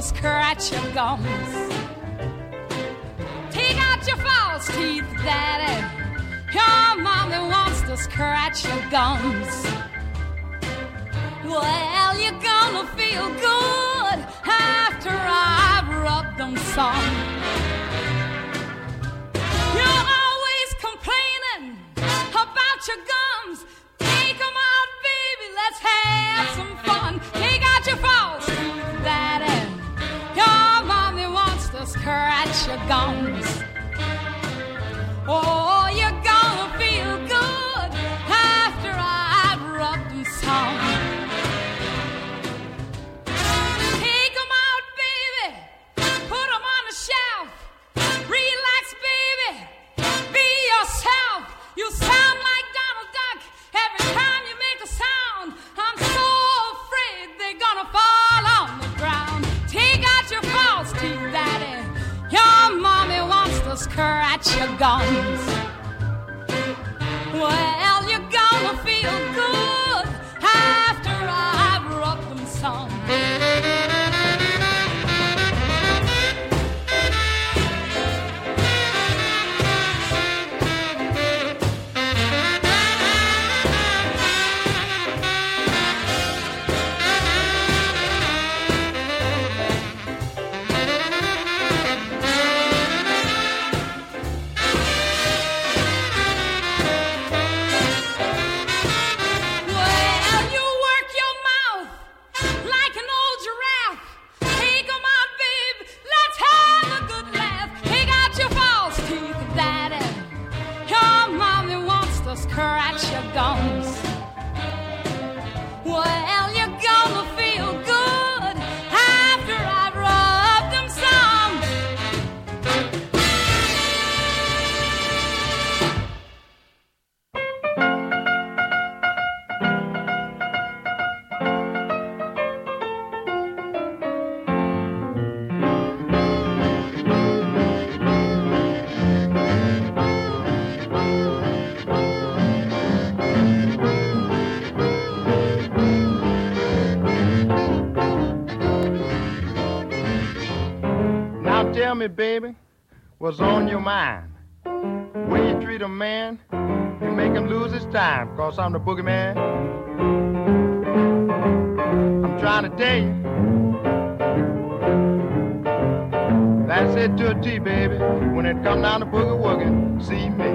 scratch your gums. Take out your false teeth, Daddy. Your mommy wants to scratch your gums. Well, you're gonna feel good after I've rubbed them some. You're always complaining about your gums. Take them out, baby, let's have some fun. Take out your false teeth, Daddy. Your mommy wants to scratch your gums. Oh, you're gonna feel good after I've rubbed them some. Take them out, baby. Put them on the shelf. Relax, baby. Be yourself. You sound like Donald Duck every time you make a sound. I'm so afraid they're gonna fall on the ground. Take out your false teeth, Daddy. Your mommy wants to scratch your gums. Well, you're gonna feel good after I've rubbed them some. Scratch your gums. Well, you're gonna feel good after I've rubbed them some. Tell me, baby, what's on your mind? When you treat a man, you make him lose his time, 'cause I'm the boogeyman. I'm trying to tell you, that's it to a T, baby. When it come down to boogie-woogie, see me.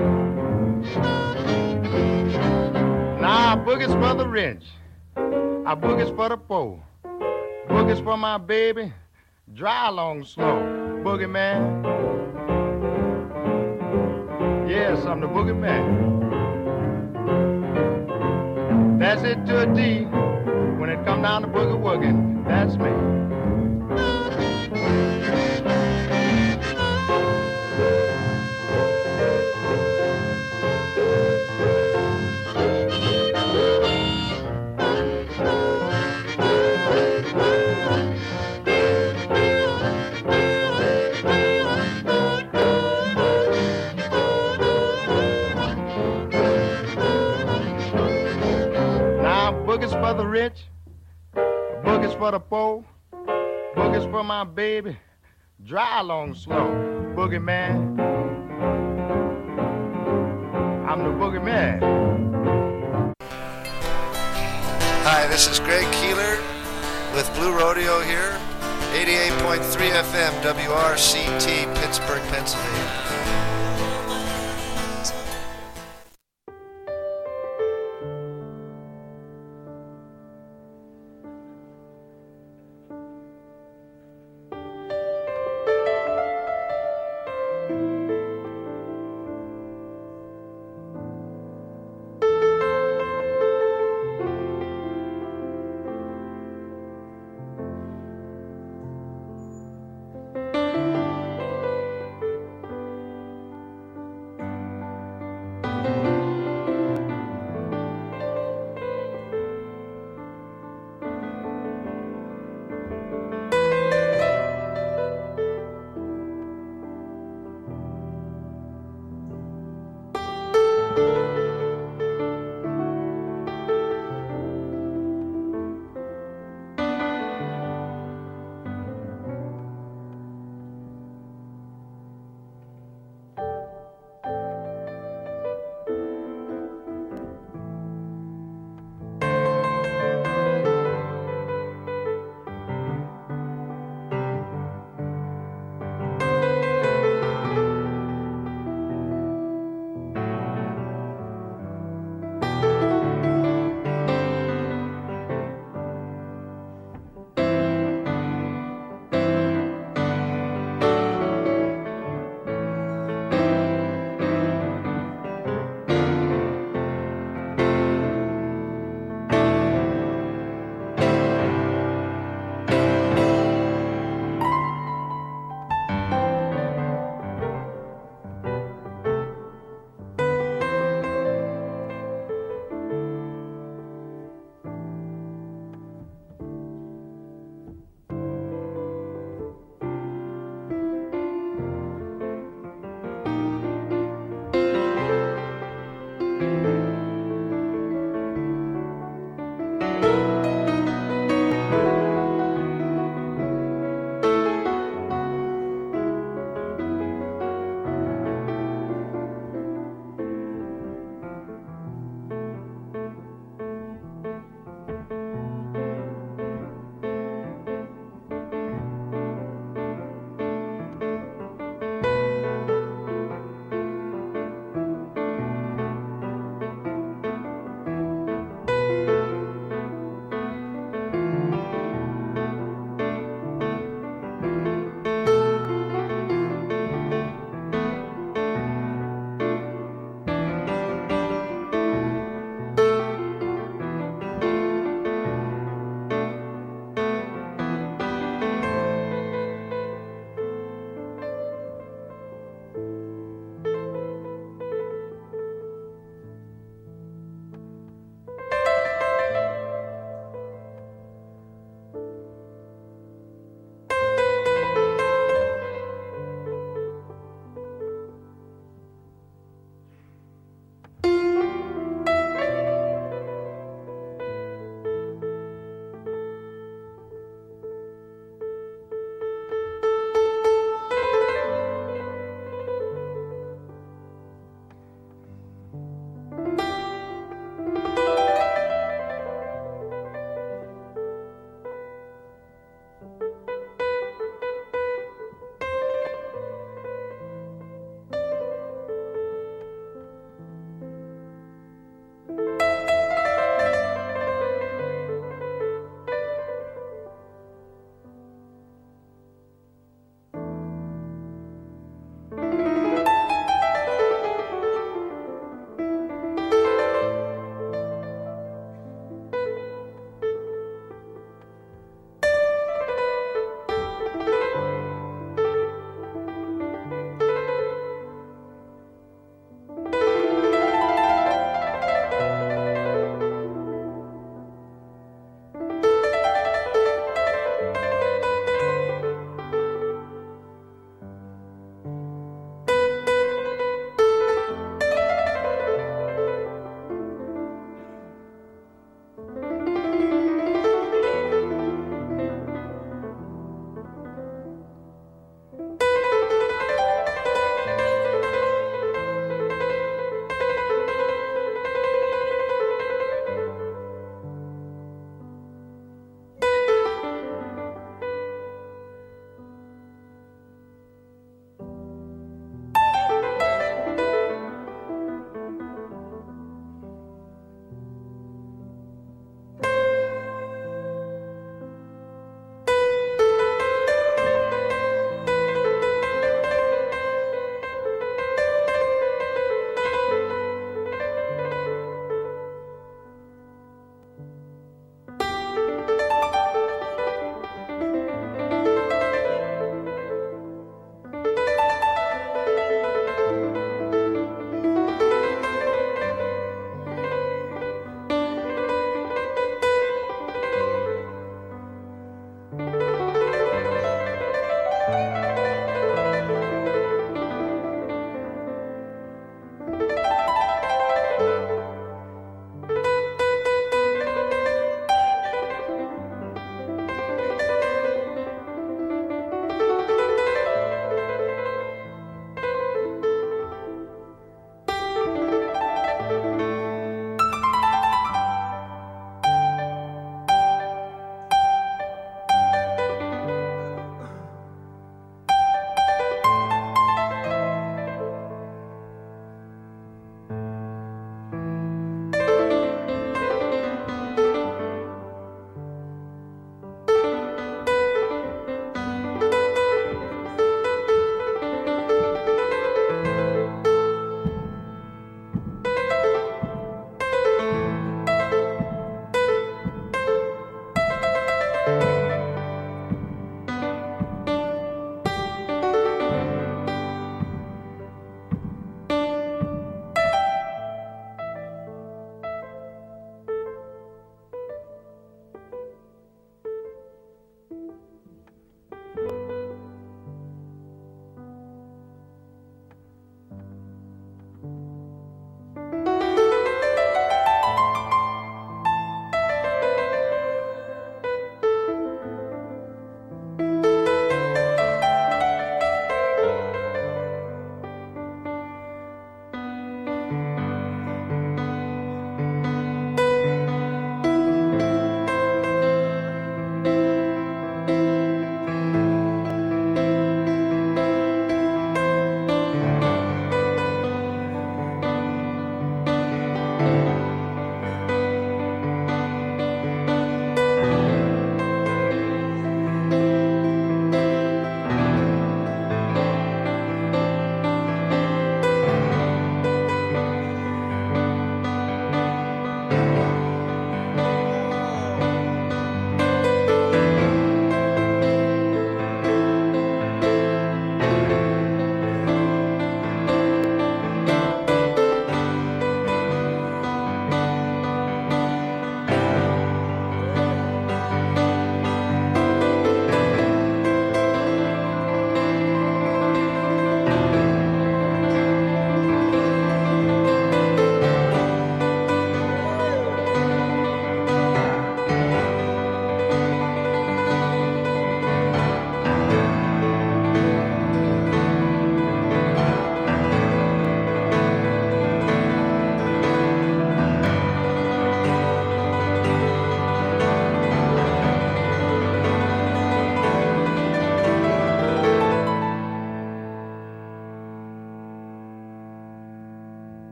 Now I boogies for the rich, I boogies for the poor, boogies for my baby, dry along slow. Boogeyman. Yes, I'm the boogeyman. That's it to a D. When it come down to boogie-woogie, that's me. Boogies for the rich, boogies for the poor, boogies for my baby, dry along slow, boogeyman. I'm the boogeyman. Hi, this is Greg Keeler with Blue Rodeo here, 88.3 FM WRCT, Pittsburgh, Pennsylvania.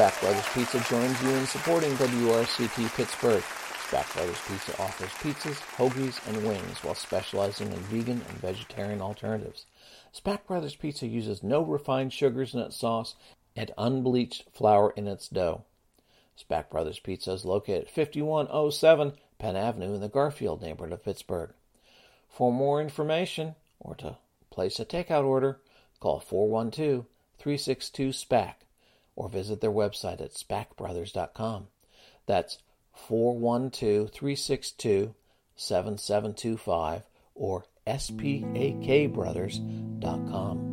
Spack Brothers Pizza joins you in supporting WRCT Pittsburgh. Spack Brothers Pizza offers pizzas, hoagies, and wings while specializing in vegan and vegetarian alternatives. Spack Brothers Pizza uses no refined sugars in its sauce and unbleached flour in its dough. Spack Brothers Pizza is located at 5107 Penn Avenue in the Garfield neighborhood of Pittsburgh. For more information or to place a takeout order, call 412-362-SPAC or visit their website at spackbrothers.com. That's 412-362-7725 or spakbrothers.com.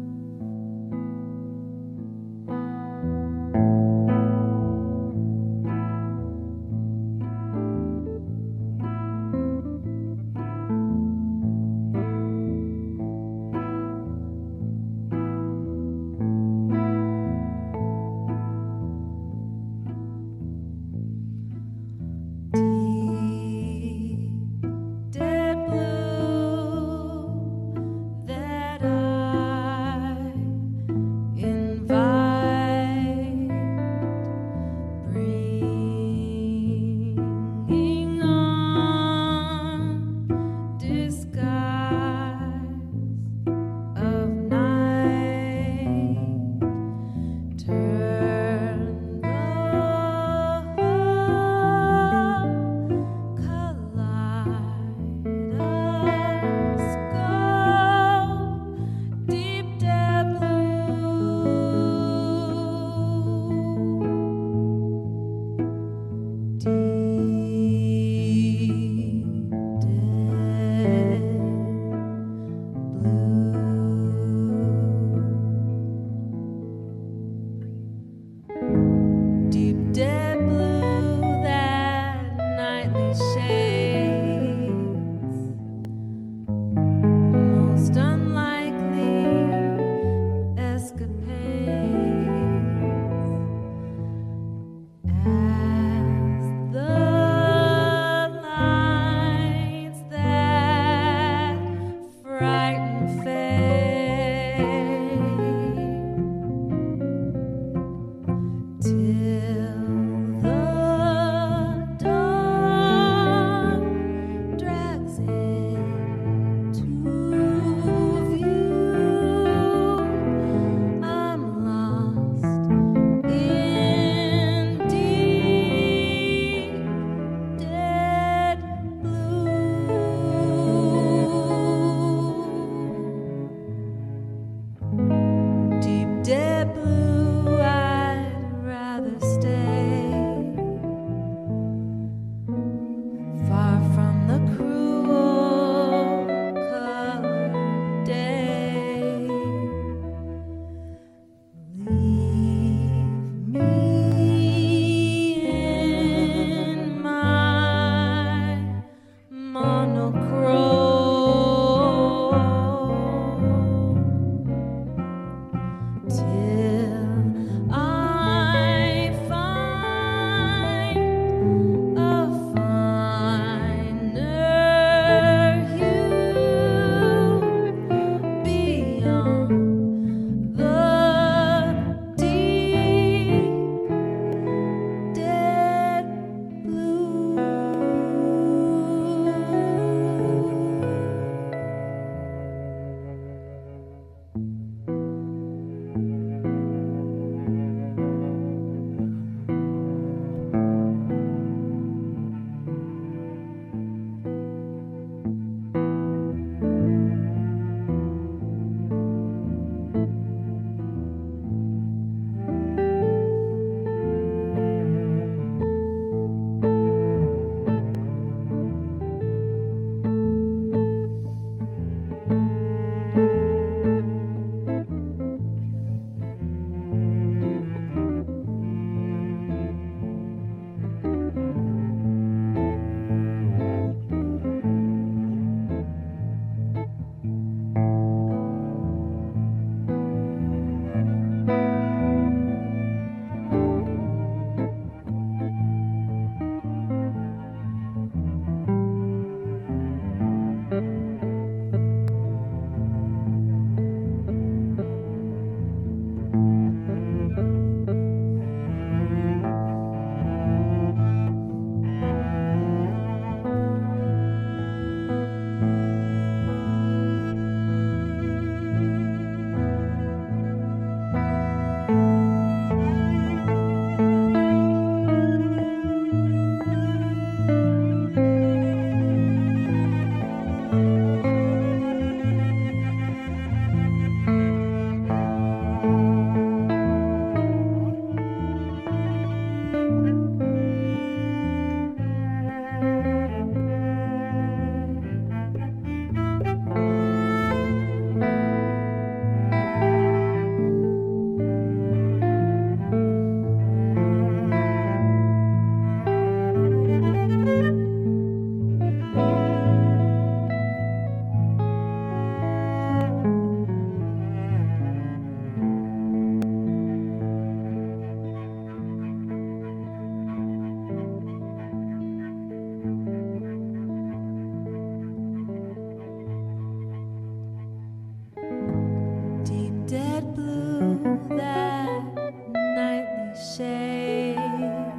that nightly shades,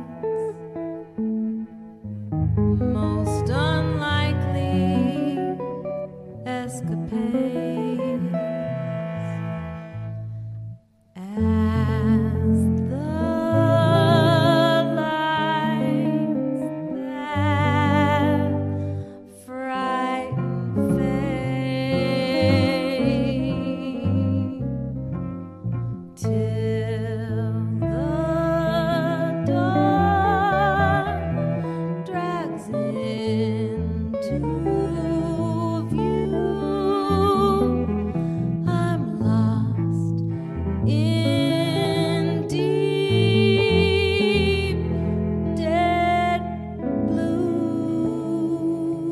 most unlikely escapades, as the lights that frighten fade, till the dawn drags into view. I'm lost in deep, dead blue.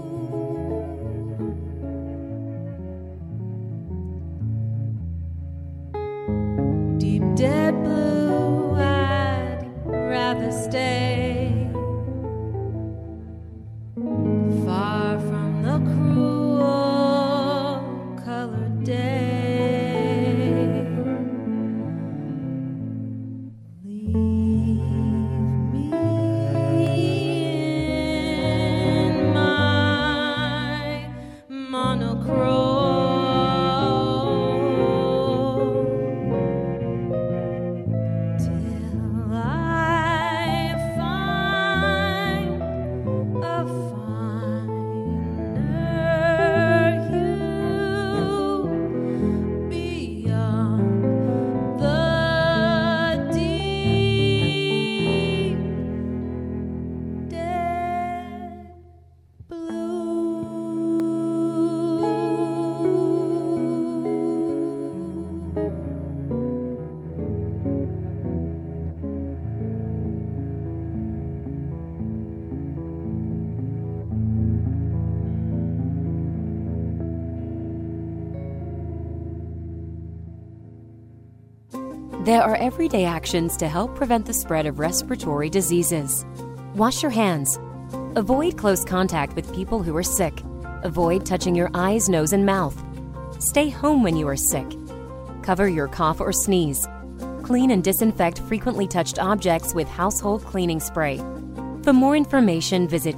Deep, dead blue, I'd rather stay far from the cruel colored day. Leave me in my monochrome till I find a finer hue beyond the deep, dead There are everyday actions to help prevent the spread of respiratory diseases. Wash your hands. Avoid close contact with people who are sick. Avoid touching your eyes, nose, and mouth. Stay home when you are sick. Cover your cough or sneeze. Clean and disinfect frequently touched objects with household cleaning spray. For more information, visit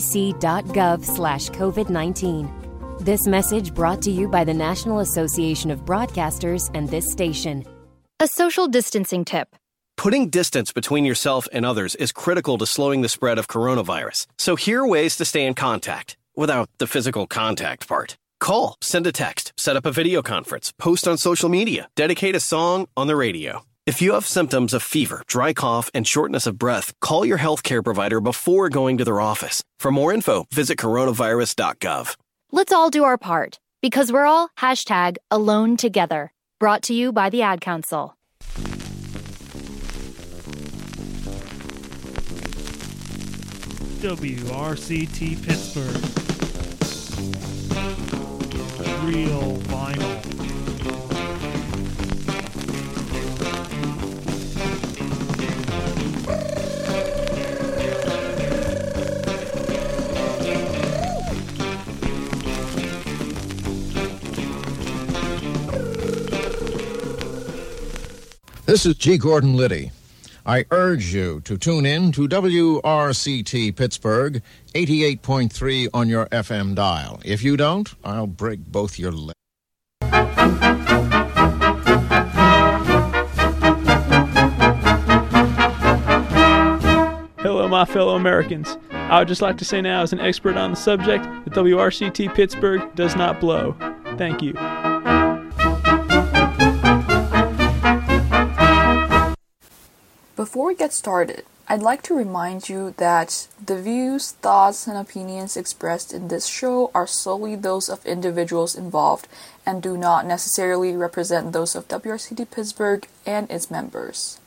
cdc.gov/COVID-19. This message brought to you by the National Association of Broadcasters and this station. A social distancing tip. Putting distance between yourself and others is critical to slowing the spread of coronavirus. So here are ways to stay in contact without the physical contact part. Call, send a text, set up a video conference, post on social media, dedicate a song on the radio. If you have symptoms of fever, dry cough, and shortness of breath, call your healthcare provider before going to their office. For more info, visit coronavirus.gov. Let's all do our part, because we're all #AloneTogether. Brought to you by the Ad Council. WRCT Pittsburgh. Real vinyl. This is G. Gordon Liddy. I urge you to tune in to WRCT Pittsburgh, 88.3 on your FM dial. If you don't, I'll break both your legs. Hello, my fellow Americans. I would just like to say now, as an expert on the subject, that WRCT Pittsburgh does not blow. Thank you. Before we get started, I'd like to remind you that the views, thoughts, and opinions expressed in this show are solely those of individuals involved and do not necessarily represent those of WRCT Pittsburgh and its members.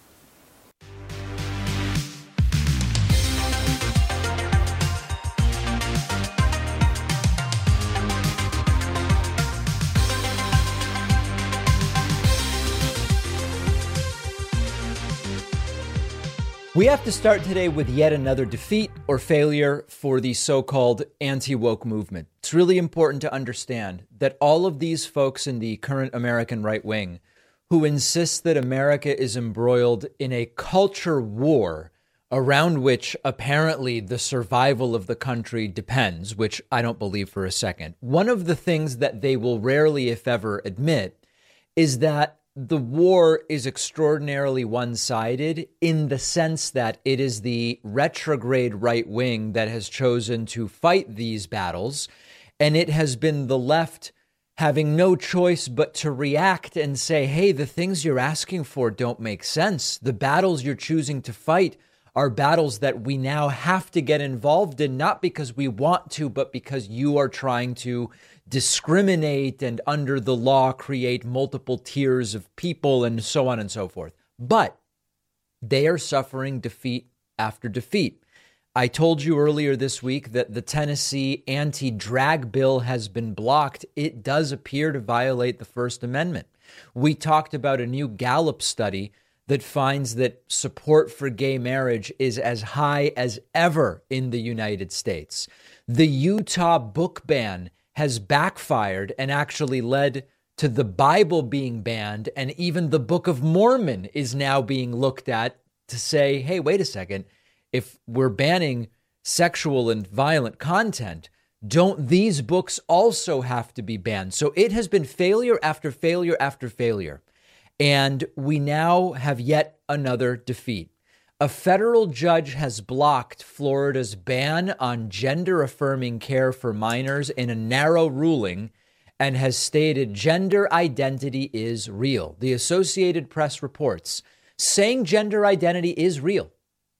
We have to start today with yet another defeat or failure for the so-called anti-woke movement. It's really important to understand that all of these folks in the current American right wing who insists that America is embroiled in a culture war around which apparently the survival of the country depends, which I don't believe for a second. One of the things that they will rarely, if ever, admit is that the war is extraordinarily one-sided in the sense that it is the retrograde right wing that has chosen to fight these battles, and it has been the left having no choice but to react and say, hey, the things you're asking for don't make sense. The battles you're choosing to fight are battles that we now have to get involved in, not because we want to, but because you are trying to discriminate and under the law create multiple tiers of people and so on and so forth. But they are suffering defeat after defeat. I told you earlier this week that the Tennessee anti-drag bill has been blocked. It does appear to violate the First Amendment. We talked about a new Gallup study that finds that support for gay marriage is as high as ever in the United States. The Utah book ban has backfired and actually led to the Bible being banned, and even the Book of Mormon is now being looked at to say, hey, wait a second, if we're banning sexual and violent content, don't these books also have to be banned? So it has been failure after failure after failure. And we now have yet another defeat. A federal judge has blocked Florida's ban on gender-affirming care for minors in a narrow ruling and has stated gender identity is real. The Associated Press reports, saying gender identity is real.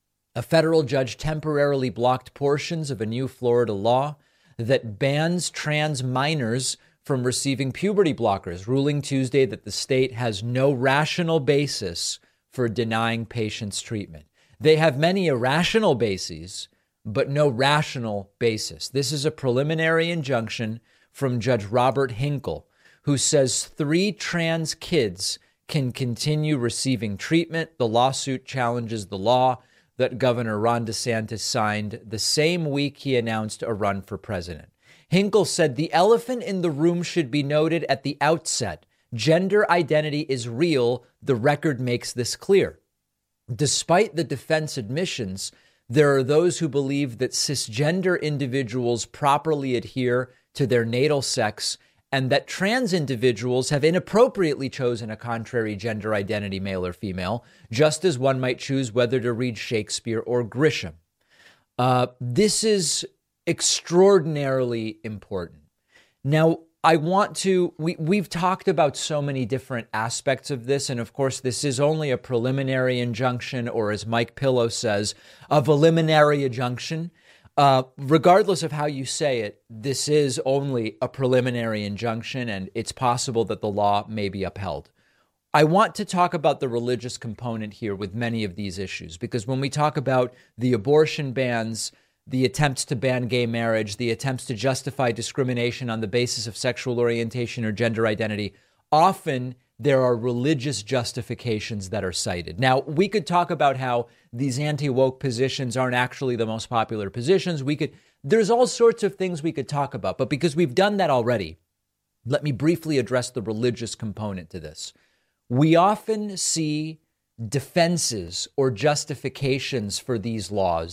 A federal judge temporarily blocked portions of a new Florida law that bans trans minors from receiving puberty blockers, ruling Tuesday that the state has no rational basis for denying patients treatment. They have many irrational bases, but no rational basis. This is a preliminary injunction from Judge Robert Hinkle, who says 3 trans kids can continue receiving treatment. The lawsuit challenges the law that Governor Ron DeSantis signed the same week he announced a run for president. Hinkle said the elephant in the room should be noted at the outset. Gender identity is real. The record makes this clear. Despite the defense admissions, there are those who believe that cisgender individuals properly adhere to their natal sex and that trans individuals have inappropriately chosen a contrary gender identity, male or female, just as one might choose whether to read Shakespeare or Grisham. This is extraordinarily important. Now, we've talked about so many different aspects of this, and of course, this is only a preliminary injunction, or as Mike Pillow says, a preliminary injunction. Regardless of how you say it, this is only a preliminary injunction, and it's possible that the law may be upheld. I want to talk about the religious component here with many of these issues, because when we talk about the abortion bans, the attempts to ban gay marriage, the attempts to justify discrimination on the basis of sexual orientation or gender identity, often there are religious justifications that are cited. Now, we could talk about how these anti-woke positions aren't actually the most popular positions. There's all sorts of things we could talk about, but because we've done that already, let me briefly address the religious component to this. We often see defenses or justifications for these laws